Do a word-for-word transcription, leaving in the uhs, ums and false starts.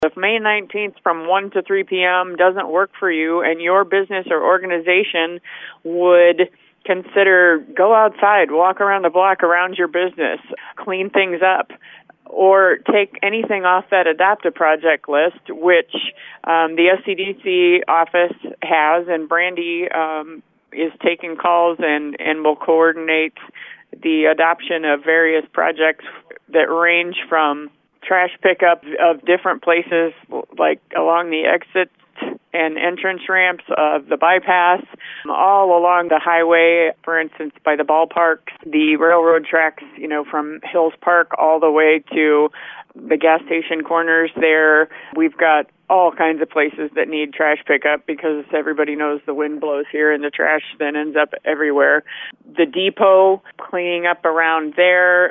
If May nineteenth from one to three p.m. doesn't work for you and your business or organization would consider go outside, walk around the block around your business, clean things up, or take anything off that Adopt a Project list, which um, the S C D C office has, and Brandy um, is taking calls and, and will coordinate the adoption of various projects that range from trash pickup of different places, like along the exits and entrance ramps of the bypass, all along the highway, for instance, by the ballpark, the railroad tracks, you know, from Hills Park all the way to the gas station corners there. We've got all kinds of places that need trash pickup because everybody knows the wind blows here and the trash then ends up everywhere. The depot, cleaning up around there.